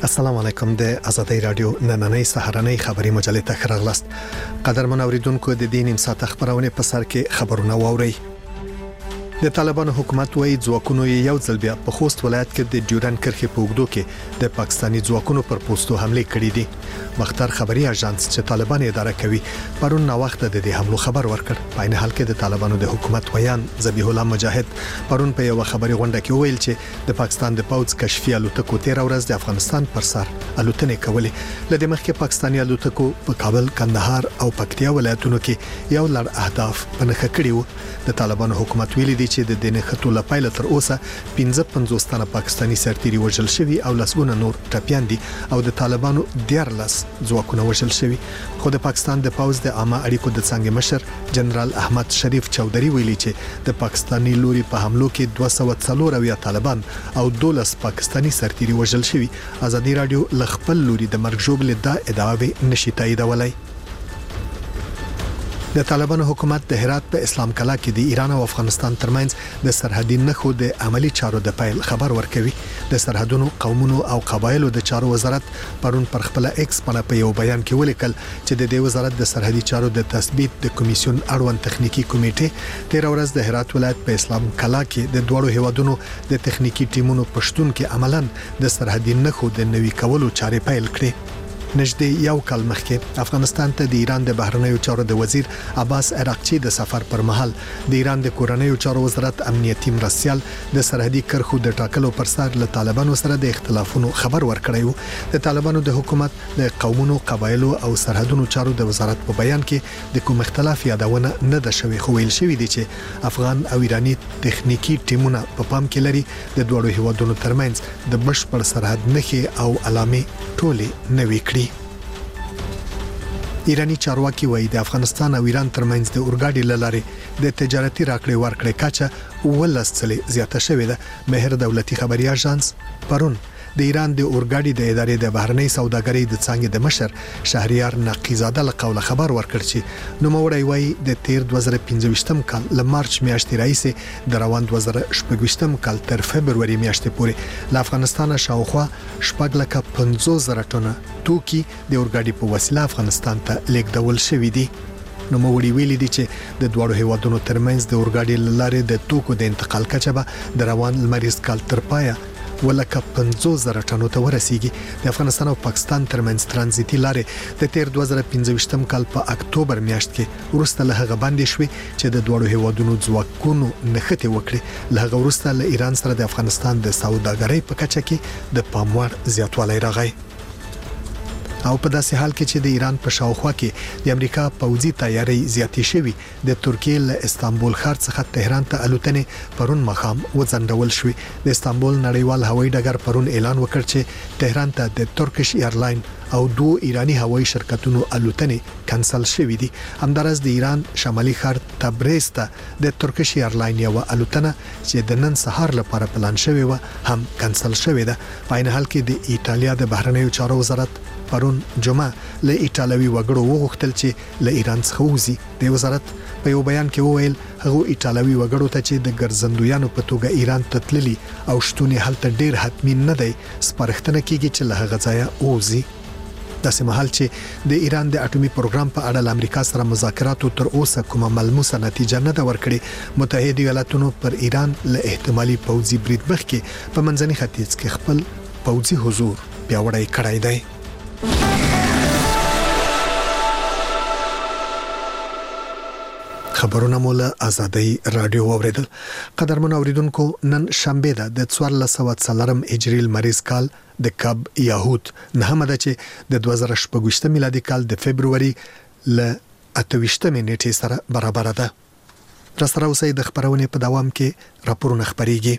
السلام علیکم د ازادۍ رادیو نننۍ سهارنۍ خبري مجلې ته خراغلاست. قدرمن اوریدونکو د دې نیم ساعت خبرونه په سر کې خبرونه واوري. د طالبانو حکومت وایي ځواکونو یو ځل بیا په خوست ولایت کې د ډیورن کرښې په اوږدو کې د پاکستاني ځواکونو پر پوسټو حمله کړې دي. مختار خبري اژانس چې طالبان اداره کوي پرون نو وخت د دې حملو خبر ورکړ. په عین حال کې د طالبانو د حکومت ویان ذبیح الله مجاهد پرون په یو خبري غونډه کې ویل چې د پاکستان د پوځ کشفي الوتکو 13 ورځ د افغانستان پر سر الوتنې کولې. لدې مخکې پاکستاني الوتکو په کابل، کندهار او پکتیا ولایتونو کې یو لړ اهداف په نښه کړي وو. د طالبانو حکومت ویلي دی چې د دینه خطو لپاره تر اوسه 55 تنه پاکستاني سرتیري وژل شوي او لسګونه نور ټپيان دي او د طالبانو 14 ځواکونه وژل شوي. خو د پاکستان د پوځ د عامه اړیکو د څنګه مشر جنرال احمد شریف چودري ویلي چې د پاکستاني لوري په حملو کې 240 طالبان او 12 پاکستاني سرتیري وژل شوي. ازادي رادیو لخپل لوري د مرګ جوړ د ادعاوې نشي تاییدولای. د طالبانو حکومت د هرات په اسلام کلا کې د ایران او افغانستان ترمنځ د سرحدي نښو د عملی چارو د پیل خبر ورکوي. د سرحدونو، قومونو او قبایلو د چارو وزارت پرون پر خپل ایکس باندې په یو بیان کې ولیکل چې د دې وزارت د سرحدي چارو د تثبیت د کمیسیون اړوند تخنیکی کمیټه 13 ورځ د هرات ولایت په اسلام کلا کې د دوړو هیوادونو د تخنیکی ټیمونو پښتون کې عملاً د سرحدي نښو د نوي کولو چارې پیل کړې. نږدې یو کال مخکې افغانستان ته د ایران د بهرنیو چارو د وزیر عباس عراقچی د سفر پر مهال د ایران د کورنیو چارو وزارت امنیتي مرستيال د سرحدي کرښو د ټاکلو پر سر له طالبانو سره د اختلافونو خبر ورکړی و. د طالبانو د حکومت د قومونو، قبایلو او سرحدونو چارو د وزارت په بیان کې د کوم اختلاف یادونه نه ده شوې، خو ویل شوی دی چې افغان او ایرانی تخنیکی ټیمونه په پام کې لري د دوړو هیوادونو ترمنځ د بشپړ سرحد نښې او علامې ټولې نوي کړي. ایرانی چارواکي وایي د افغانستان او ایران ترمنځ د اورګاډي لارې د تجارتي راکړې ورکړې کچه ولسڅلې زیاته شوې ده. مهر دولتي خبري اژانس پرون د ایران د اورګاډي د ادارې د بهرنۍ سوداګرۍ د څنګه د مشر شهریار نقیزاده له قوله خبر ورکړ چې نو موړی وایي د 2015 کال ل مارچ میاشتې راځي د روان 2016 کال تر فبرवरी میاشتې پورې له افغانستان شاوخوا 450,000 ټنه توکي د اورګاډي په وسیله افغانستان ته لیږدول شوې دي. نو موړي ویلي دي چې د دوړو هیوادونو ترمنځ د اورګاډي لارې د توکو د انتقال کچه به د روان لمریز کال تر پایه ولکه 50,000 ټنو ته ورسیږي. د افغانستان او پاکستان ترمنځ ترانزیتي لارې د 2015 کال په اکتوبر میاشت کې وروسته له هغه باندې شوې چې د دوړو هیوادونو ځواکونو نښتې وکړي. له هغه وروسته له ایران سره د افغانستان د سوداګرۍ په کچه کې د پاموړ زیاتوالی راغی. او په داسې حال کې چې د ایران په شاوخوا کې د امریکا پوځي تیاری زیاتې شوي، د ترکیې له استانبول ښار څخه تهران ته الوتنې پرون مخام وځنډول شوې. د استانبول نړیوال هوایي ډګر پرون اعلان وکړ چې تهران ته د ترکیش ایرلاین او 2 ایرانی هوایي شرکتونو الوتنې کانسل شوې دي. همدارس د ایران شمالي ښار تبریز ته د ترکیش ایرلاین یو الوتنه چې د نن سهار لپاره پلان شوې و هم کانسل شوې ده. په عین حال کې د ایتالیا د بهرنیو چارو وزارت پرون جمعه له ایټالوي وګړو وغوښتل چې له ایران څخه وځي. د وزارت په یو بیان کې وویل هغه ایټالوي وګړو ته چې د ګرځندویانو په توګه ایران ته تللي او شتون هلته ډیر حتمی نه دی سپارښتنه کیږي چې له هغه ځایه وځي. داسې مهال چې د ایران د اټومي پروګرام په اړه امریکا سره مذاکراتو تر اوسه کومه ملموسه نتیجه نه ده ورکړې. متحده ایالاتونو پر ایران له احتمالي پوځي برید مخکې په منځني ختیځ کې خپل پوځي حضور پیاوړی کړی دی. خبرونه مولا ازادۍ رادیو اوریدل. قدرمن اوریدونکو، نن شنبه ده د 1440 هجری لمریز کال د کب یهود نه ده چې د 2018 میلادي کال د فبرवरी ل 28 نیټې سره برابر ده. را سره اوسئ د خبرونه په دوام کې راپورونه خبريږي.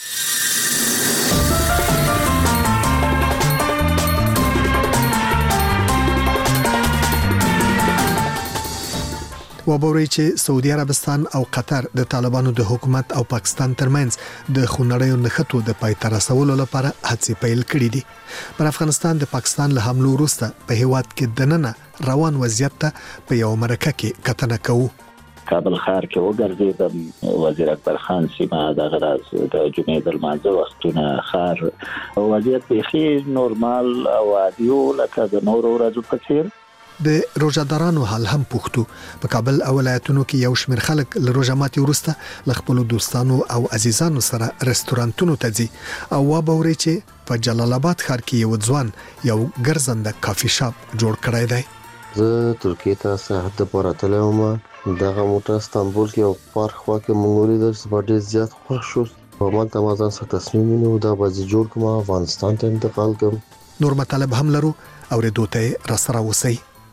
وبوري چې سعودي عربستان او قطر د طالبانو د حکومت او پاکستان ترمنځ د خونړیو نښتو د پای ته رسولو لپاره هڅې پیل کړې دي. پر افغانستان د پاکستان له حملو وروسته په هیواد کې دننه روان وضعیت ته په یو مرکه کې کتنه کوو. کابل ښار کې وګرځیدم. وزیر اکبر خان سیمه دغه راز د جمعې د لمانځه وختونه ښار وضعیت بیخي نورمال او عادي لکه د نورو ورځو په څیر. د روژهدارانو حال هم پوښتو. په کابل او ولایتونو کې یو شمېر خلک له روژه ماتي وروسته له خپلو دوستانو او عزیزانو سره رستورانتونو ته ځي او وبوري چې په جلال آباد ښار کې یو ځوان یو ګرځنده کافي شاپ جوړ کړی دی. زه ترکیه ته سیاحت لپاره تللی وم. دغه موټر استانبول کې او پارک خوا کې موږ ولیدل چې ډېر زیات خوښ شو. همالته ما ځان سره تصمیم ونیو دا به زه جوړ کړم، افغانستان ته انتقال کړم. نور مطالب هم لرو، اورېدو ته راسره اوسئ.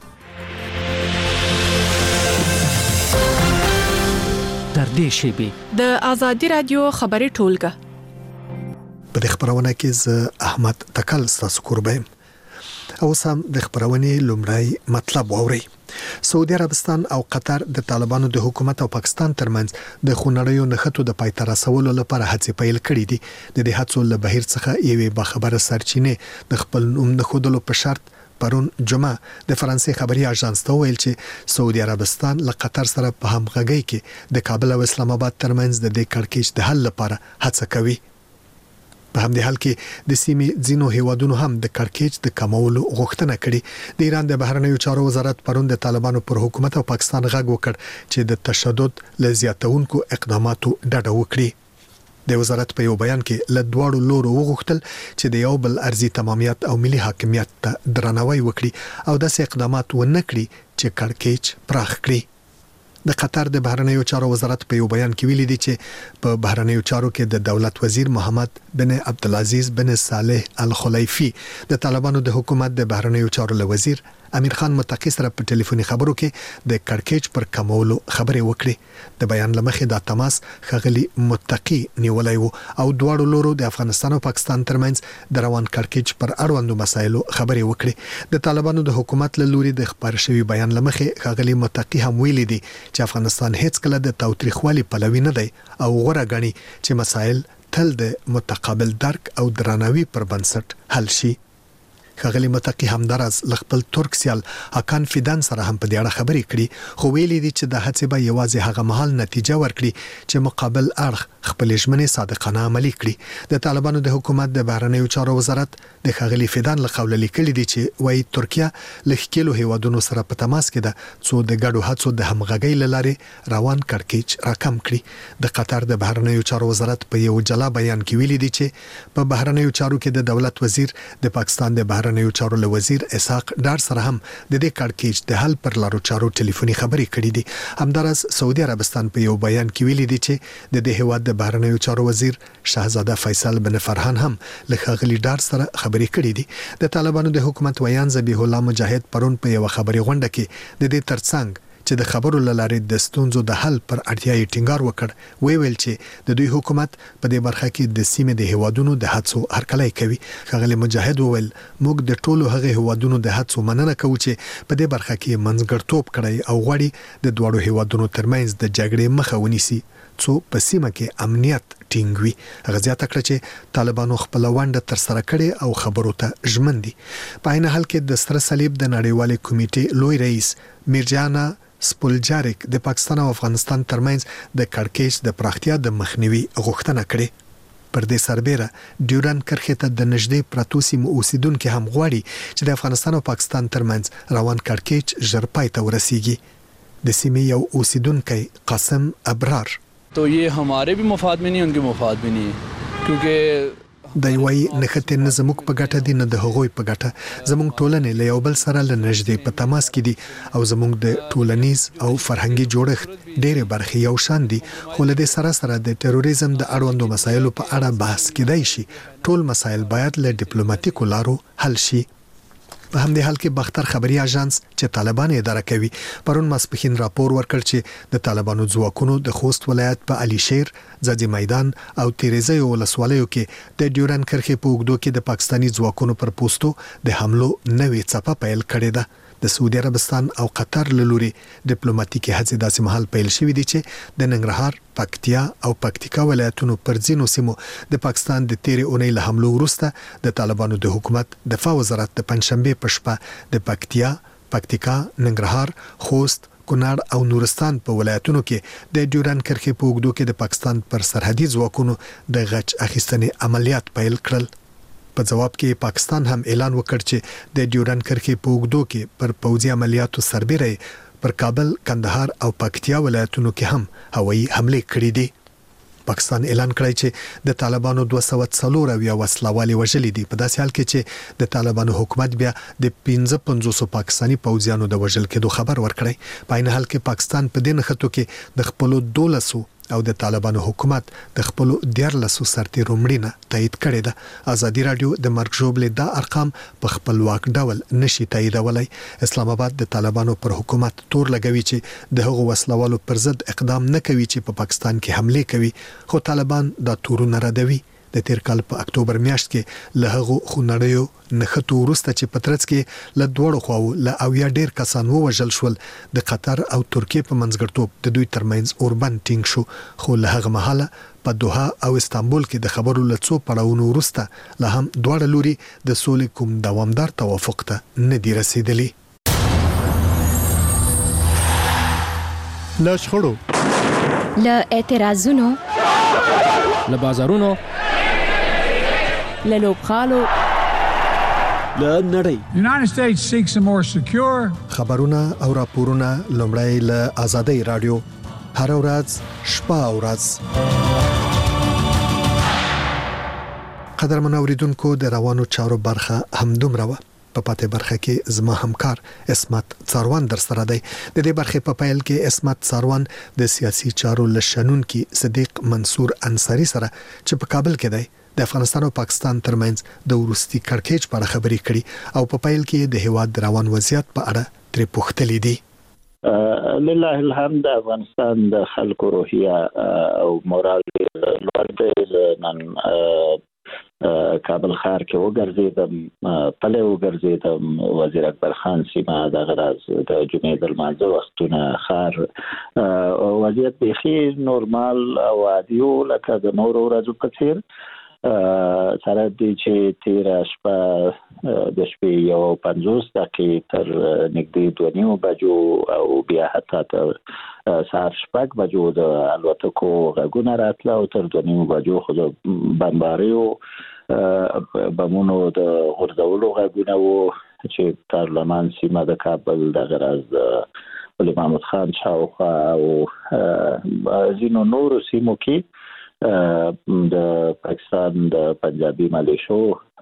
تر دې شیبې د آزادي رادیو خبري ټولګه په دې خبرونه کې زه احمد تکل ستاسو کوربه او سم د خبرونې لومړی مطلب واوري. سعودي عربستان او قطر د طالبانو د حکومت او پاکستان ترمنځ د خونړیو نښتو د پای ته رسولو لپاره هڅې پیل کړې دي. د دې هڅو له بهیر څخه یوې باخبره سرچینې د خپل نوم د خودلو په شرط پرون جمعه د فرانسې خبري اژانس ته ویل چې سعودي عربستان له قطر سره په همغږۍ کې د کابل او اسلام آباد ترمنځ د دې کړکېچ د حل لپاره هڅه کوي. په همدې حال کې د سیمې ځینو هیوادونو هم د کړکېچ د کمولو غوښتنه کړې. د ایران د بهرنیو چارو وزارت پرون د طالبانو پر حکومت او پاکستان غږ وکړ چې د تشدد له زیاتونکو اقداماتو ډډه وکړي. د وزارت په یو بیان کې له دواړو لورو وغوښتل چې د یو بل ارضي تمامیت او ملي حاکمیت ته درناوی وکړي او داسې اقدامات ونه کړي چې کړکېچ پراخ کړي. د قطر د بهرنیو چارو وزارت په یو بیان کې ویلي دی چې په بهرنیو چارو کې د دولت وزیر محمد بن عبدالعزیز بن صالح الخلیفی د طالبانو د حکومت د بهرنیو چارو له وزیر امیر خان متقی سره په ټلیفوني خبرو کې د کړکېچ پر کمولو خبرې وکړې. د بیان لمخې دا تماس خغلی متقی نیولای وو او دواړو لورو د افغانستان او پاکستان ترمنځ د روان کړکېچ پر اړوندو مسایلو خبرې وکړې. د طالبانو د حکومت له لوري د خبر شوی بیان لمخې خغلی متقی هم ویلي دي چې افغانستان هیڅ کله د تاوتریخوالي پلوي نه دی او غوړه غني چې مسایل تل د متقابل درک او درناوي پر بنسټ حل شي. خغلی متقی همدارز خپل ترک سیال حکان فیدان سره هم په دې اړه خبرې کړي، خو ویلي دي چې د هڅې به یوازې هغه مهال نتیجه ورکړي چې مقابل اړخ خپل ژمنې صادقانه عملي کړي. د طالبانو د حکومت د بهرنیو چارو وزارت د خغلی فیدان له قوله لیکلي دي چې وايي ترکیه له ښکېلو هیوادونو سره په تماس کې ده څو د ګډو هڅو د همغږۍ لارې روان کړکېچ راکم کړي. د قطر د بهرنیو چارو وزارت په یو جلا بیان کې ویلي دي چې په بهرنیو چارو کې د دولت وزیر د پاکستان د بهرنیو چارو له وزیر اسحاق ډار سره هم د دې کړکېچ د حل پر لارو چارو ټلیفوني خبرې کړې دي. همدارس سعودي عربستان په یو بیان کې ویلي دي چې د دې هیواد د بهرنیو چارو وزیر شاهزاده فیصل بن فرحان هم له خغلی ډار سره خبرې کړې دي. د طالبانو د حکومت ویان ذبیح الله مجاهد پرون په یو خبري غونډه کې د دې ترڅنګ چې د خبرو لارې د ستونزو د حل پر اړتیا یې ټینګار وکړ. ویل چې د دوی حکومت په دې برخه کې د سیمې د هیوادونو د هڅو هرکلی کوي. خغلی مجاهد وویل موږ د ټولو هغه هیوادونو د هڅو مننه کوو چې په دې برخه کې منځګړتوب کړی او غواړي د دواړو هیوادونو ترمنځ د جګړې مخه ونیسي څو په سیمه کې امنیت ټینګوي. هغه زیاته کړه چې طالبانو خپل ونډه تر سره کړې او خبرو ته ژمن دي. په عین حال کې د سره صلیب د نړیوالې کمیټې لوی رئیس میرجانا سپولجاریک د پاکستان او افغانستان ترمنځ د کړکېچ د پراختیا د مخنیوي غوښتنه کړې. پر دې سربېره ډیورن کرښې ته د نږدې پرتو سیمو اوسیدونکو هم غواړي چې د افغانستان او پاکستان ترمنځ روان کړکېچ ژر پای ته ورسیږي. د سیمې یو اوسیدونکی قاسم ابرار तो ये हमारे भी मफाद में नहीं उनके मफाद में नहीं है क्योंकि د یوې نښتې نه زموږ په ګټه دي نه د هغوی په ګټه. زموږ ټولنې له یو بل سره له نږدې په تماس کې دي او زموږ د ټولنیز او فرهنګي جوړښت ډېرې برخې یو شان دي، خو له دې سره سره د تروریزم د اړوندو مسایلو په اړه بحث کېدای شي. ټول مسایل باید له ډیپلوماټیکو لارو حل شي. په همدې حال کې بختر خبري اژانس چې طالبان اداره کوي پرون ماسپښین راپور ورکړ چې د طالبانو ځواکونو د خوست ولایت په علي شیر، ځاځي میدان او تیریزه ولسوالیو کې د ډیورن کرښې په اوږدو کې د پاکستاني ځواکونو پر پوسټو د حملو نوې څپه پیل کړې ده. د سعودي عربستان او قطر له لوري ډیپلوماټیکي هڅې داسې مهال پیل شوې دي چې د ننګرهار، پکتیا او پکتیکا ولایتونو پر ځینو سیمو د پاکستان د تیرې اونۍ له حملو وروسته د طالبانو د حکومت دفاع وزارت د پنځشنبه په شپه د پکتیا، پکتیکا، ننګرهار، خوست، کونړ او نورستان په ولایتونو کې د ډیورن کرښې په اوږدو کې د پاکستان پر سرحدي ځواکونو د غچ اخیستنې عملیات پیل کړل. په جواب کې پاکستان هم اعلان وکړ چې د ډیورن کرښې په اوږدو کې پر پوځي عملیاتو سربېره پر کابل، کندهار او پکتیا ولایتونو کې هم هوایي حمله کړې دي. پاکستان اعلان کړی چې د طالبانو 240 وسلوالې وژلې دي، په داسې حال کې چې د طالبانو حکومت بیا د 1500 پاکستاني پوځیانو د وژل کېدو خبر ورکړی. په عین حال کې پاکستان په دې نښتو کې د خپل 12 او د طالبانو حکومت د خپل 14 سرتیرو مړینه تایید کړې ده. ازادي رادیو د مرګ ژوبلې دا ارقام په خپلواک ډول نشي تاییدولای. اسلام آباد د طالبانو پر حکومت تور لګوي چې د هغو وسلوالو پر ضد اقدام نه کوي چې په پاکستان کې حمله کوي، خو طالبان دا تورونه ردوي. د تیر کال په اکتوبر میاشت کې له هغو خونړیو نښتو وروسته چې په ترڅ کې له دوړو خواو له اویا ډیر کسان ووژل شول، د قطر او ترکیه په منځګړتوب د دوی ترمنځ اوربند ټینګ شو، خو له هغه مهاله په دوحه او استانبول کې د خبرو له څو پړاوونو وروسته له هم دواړه لوري د سولې کوم دوامدار توافق ته نه دی رسیدلی. له شخړو، له اعتراضونو، له بازارونو، له لوبغالو، له نړۍ. The United States seeks a more secure. خبرونه او راپورونه لومړی له آزادۍ رادیو هر ورځ شپه او ورځ. قدرمن اوریدونکو، د روانو چارو برخه همدومره وه. په پاتې برخه کې زما همکار اسمت څاروان در سره دی. د دې برخې په پیل کې اسمت څاروان د سیاسي چارو لشنونکي صدیق منصور انصاری سره چې په کابل کې دی د افغانستان او پاکستان ترمنځ د ورستي کړکېچ په اړه خبرې کړي او په پیل کې د هیواد د روان وضعیت په اړه ترې پوښتلې دي. لله الحمد، افغانستان د خلکو روحیه او مورال لوړ دی. نن کابل ښار کې وګرځیدم، پله وګرځیدم، وزیر اکبر خان سیمه د غراز د جمعې د لمانځه وختونه ښار وضعیت بیخي نورمال او عادي لکه د نورو ورځو په څیر. سره دی چې تیر شپه د شپې 50 دقیقې تر نږدې 2:30 بجو او بیا حتی تر سهار 6 بجو د الوتکو غږونه راتله او تر 2:30 بجو خو د بمباریو بمونو د غورځولو غږونه وو چې پارلمان سیمه د کابل د غراز د محمود خان شاوخوا او ځینو نورو سیمو کې د پاکستان د پنجابي ملیشو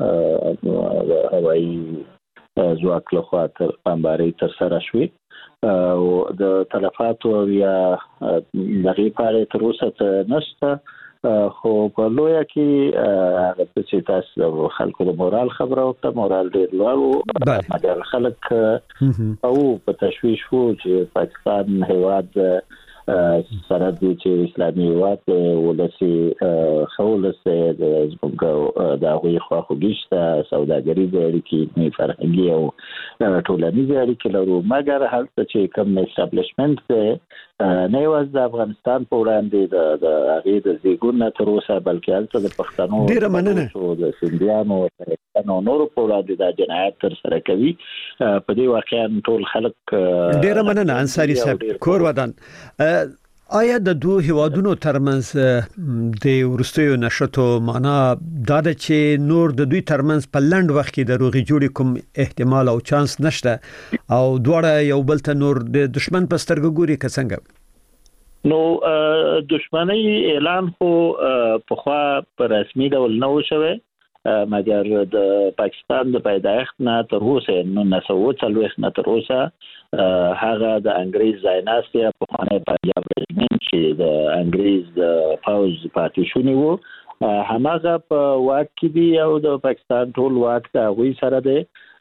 هوایي ځواک لخوا بمباري ترسره شوې او د تلفاتو یا دغې په اړه تر اوسه نشته، خو په لویه کې هغه چې تاسو خلکو د مورال خبره وکړه، مورال ډېر لوړ و، مګر خلک او په تشویش وو چې پاکستان هیواد سره د اسلامي هیواد ولسی خولسه د هغوی خواخوږي سوداګریزې اړیکې فرهنګي او ټولنیزې اړیکې لرو، مګر هلته چې کوم اسټابلیشمنت نه یوازې د افغانستان په وړاندې د هغې د زیږون نه تر اوسه بلکې هلته د پښتنو ډېره مننه د سیندیانو او نورو په وړاندې دا جنایت ترسره کوي. په دې واقعا ټول خلک ډېره مننه انصاری صاحب کور ودان. آیا د دوه هیوادونو ترمنځ د ورستیو نشټو معنا دا ده چې نور د دوی ترمنځ په لنډ وخت کې د روغي جوړې کوم احتمال او چانس نشته او دواړه یو بل ته نور د دشمن په سترګو ګوري که څنګه؟ نو دشمنی اعلان خو په خوا په رسمي ډول نه وشوي، مګر د پاکستان د پیدایښت نه تر اوسه 1940 نه تر اوسه هغه د انګریز ځایناستي په خانه پنجاب رژیمنټ چې د انګریز د پاوز پاتې شونی وو هماغه په واک کې دی او د پاکستان ټول واک د هغوی سره دی.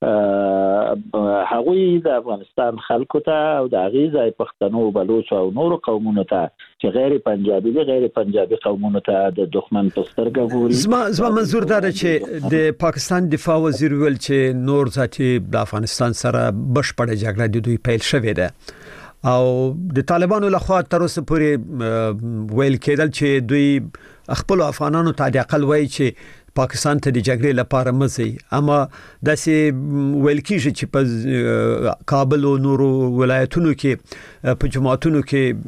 هغوی د افغانستان خلکو ته او د هغې ځای پښتنو، بلوچو او نورو قومونو ته چې غیر پنجابي دي، غیر پنجابي قومونو ته د دښمن په سترګه ګوري. زما منظور دا ده چې د پاکستان دفاع وزیر ویل چې نور ذاتي د افغانستان سره بشپړه جګړه د دوی پیل شوې ده او د طالبانو لخوا تر اوسه پورې ویل کېدل چې دوی خپل افغانانو ته د اقل وایي چې پاکستان ته د جګړې لپاره مزي اما داسې ویل کیږي چې په کابل او نورو ولایتونو کې په جماعتونو کې